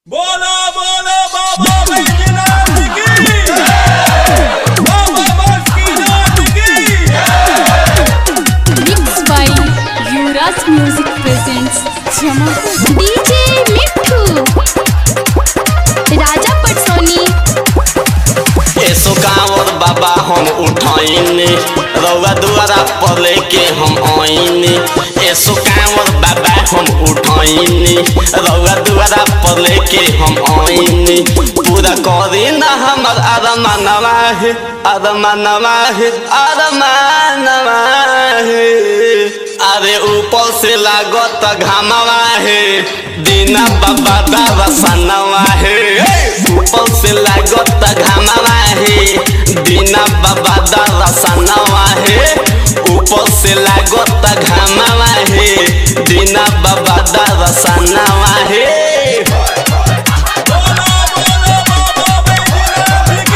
बोलो बोलो बाबा बैजनाथ की बाबा बासुकीनाथ की। Mixed by Yuvraj Music presents Jamalpur DJ Mithu Raja Patsoni। ऐसो कांवर बाबा हम उठाइने रउआ दुआरा पर लेके हम आइने। ऐसो कांवर बाबा हम उठाइने रउआ दुआरा पर लेके हम आइने। पूरा करी ना हमर अरमानवा है अरमानवा है अरमानवा है। अरे ऊपर से लागत घामवा है दीना बाबा दरसनवा है। ऊपर से लागत घामवा है दीना बाबा दरसनवा है। ऊपर से लागत घामवा है दीना बाबा दरसनवा है। बोलो बोलो बाबा बैजनाथ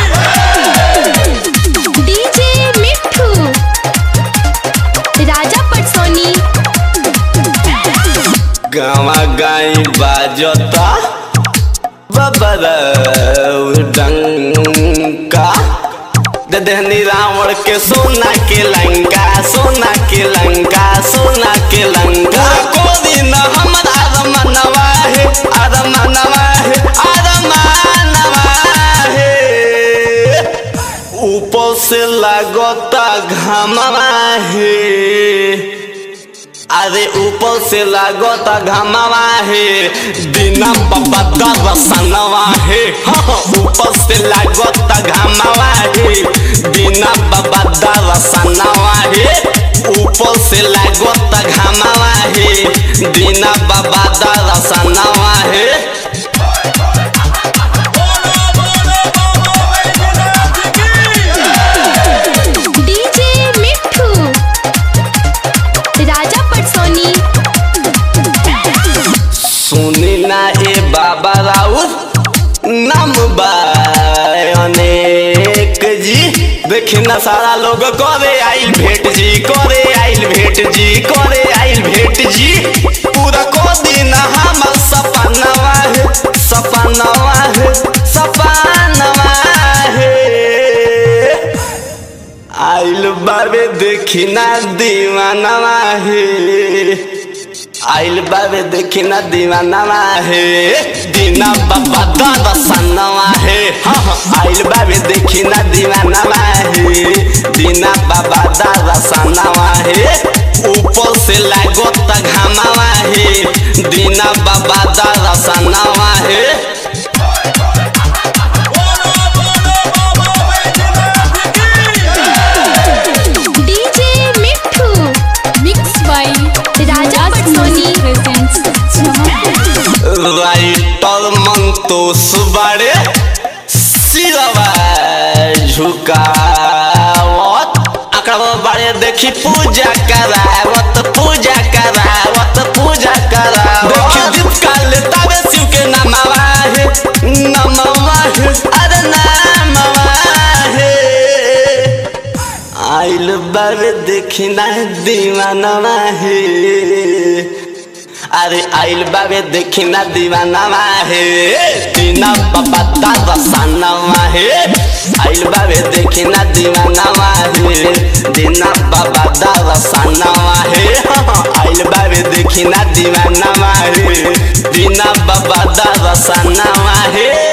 की। DJ Mithu Raja Patsoni। गावा गाई बाजता बबरा डंका दे देहनी रावण के सोना के लंका सोना के लंका सोना के लंका। को दिन हमारा अरमानवा है अरमानवा है अरमानवा है। ऊपर से लागता घामवा है। अरे ऊपर से लागत घामवा है दीना बाबा दरसनवा है। ऊपर से लागत घामवा है दीना बाबा दरसनवा है। ऊपर से लागत घामवा है दीना बाबा दरसनवा है। बोलो बोलो बाबा बैजनाथ की। DJ Mithu Raja Patsoni। सुनी ना ए बाबा राउत नाम बा अनेक जी। देखी ना सारा लोग करे आइल भेंट जी करे आइल भेंट जी करे आइल भेंट जी। पूरा को दिन हमर सपनवा है सपनवा है सपनवा है। आइल बाबे देखी ना दीवानवा है आइल बाबे देखी ना दीवानवा है दीना बाबा दरसनवा है। आइल बाबे देखी ना दीवानवा है दीना बाबा दरसनवा है। ऊपर से लागत घामवा है दीना बाबा दरसनवा है। बोलो बोलो बाबा बैजनाथ की। DJ Mithu Mixed by Raja Patsoni presents Jamalpur। Writer Mantosh बड़े सिरवा झुकावत आंकड़ा बड़े देखी पूजा करावत पूजा करावत पूजा करावत। देखी दीप काल तावे शिव के नामवा है नामवा है अरे नामवा है। आइल बाबे देखी ना दीवानवा है। अरे आइल बाबे देखी ना दीवानवा है दीना बाबा दरसनवा है। आइल बाबे देखी ना दीवानवा है दीना बाबा दरसनवा है। आइल बाबे देखी ना दीवानवा है दीना बाबा दरसनवा है।